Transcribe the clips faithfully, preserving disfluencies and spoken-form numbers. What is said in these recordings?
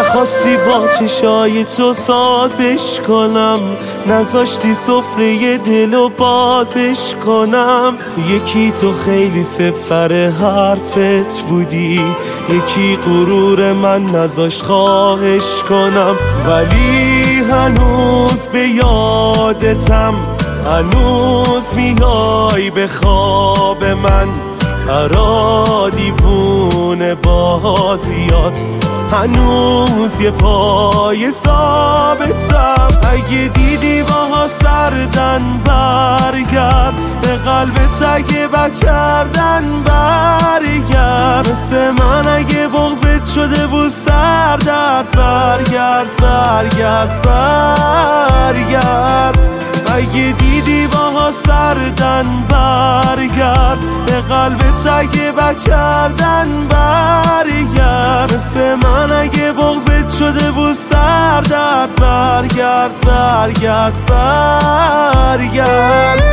نخواستی با چشای تو سازش کنم، نذاشتی سفره دلو بازش کنم. یکی تو خیلی سف سر حرفت بودی، یکی غرور من نذاشت خواهش کنم. ولی هنوز به یادتم، هنوز میای به خواب من. برا دیوونه بازیات هنوز یه پای ثابتم. اگه دیدی باها سردن برگرد، به قلبت اگه بکردن برگرد. مثل من اگه بغضت شده بود سردت برگرد برگرد برگرد. اگه دیدی باها سردن برگرد، به قلبت اگه بکردن برگرد. مثل من اگه بغضت شده بود سردت برگرد برگرد برگرد.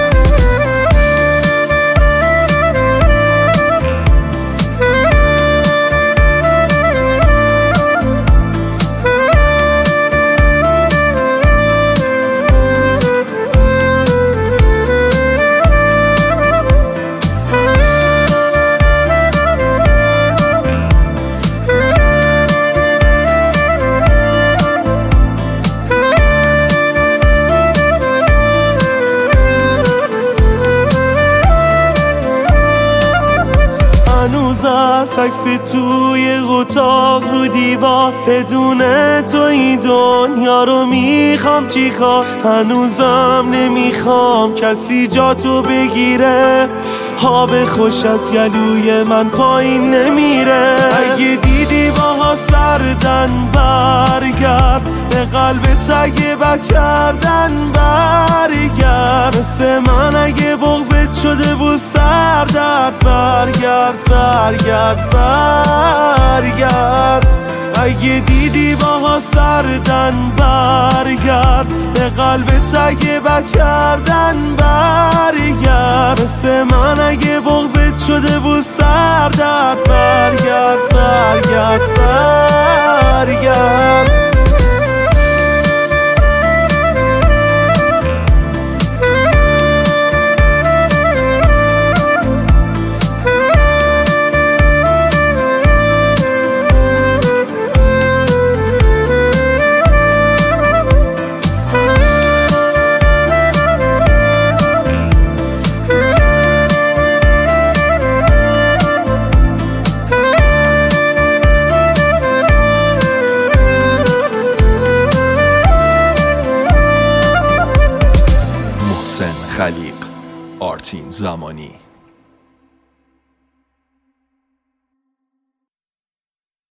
هنوز از عکس توی اتاق رو دیوار، بدون تو این دنیا رو میخوام چیکار. هنوزم نمیخوام کسی جا تو بگیره، آب خوش از گلوی من پایین نمیره. اگه دیدی باها سردن برگرد، به قلبت اگه بکردن برگرد. مثل من اگه بغضت شده بود سردت برگرد برگرد برگرد. اگه دیدی باها سردن برگرد، به قلبت اگه بکردن برگرد. مثل من اگه بغضت شده بود سردت برگرد برگرد برگرد. محسن خلیق، آرتین زمانی.